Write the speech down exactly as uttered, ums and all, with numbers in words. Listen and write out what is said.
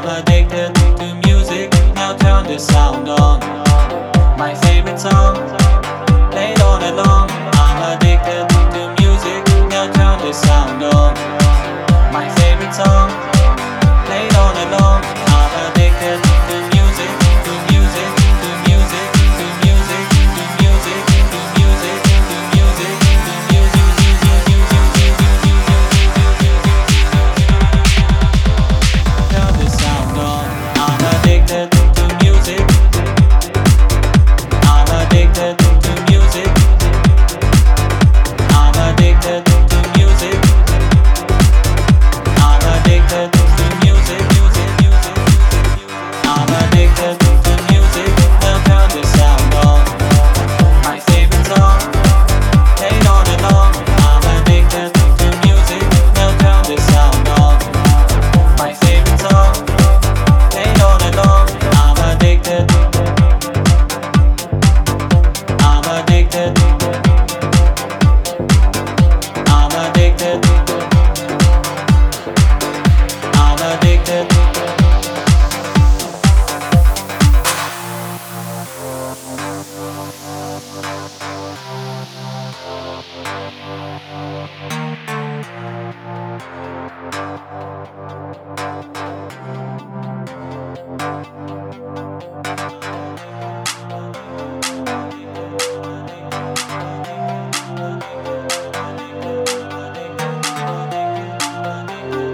I'm addicted to music, now turn the sound on. My favorite song, played all night long. I'm addicted to music, now turn the sound on. My favorite song, played all night long. I'm addicted to music, to music, to music, to music, to music, to music, to music, turn the sound on. I'm addicted to music. I'm addicted to music. I'm addicted to music. I'm addicted to music, music, music. I'm addicted to music. Now turn the sound on. My favorite song, played all night long. I'm addicted to music. Now turn the sound on. My favorite song, played all night long. I'm addicted. I'm addicted. I'm addicted. I'm addicted.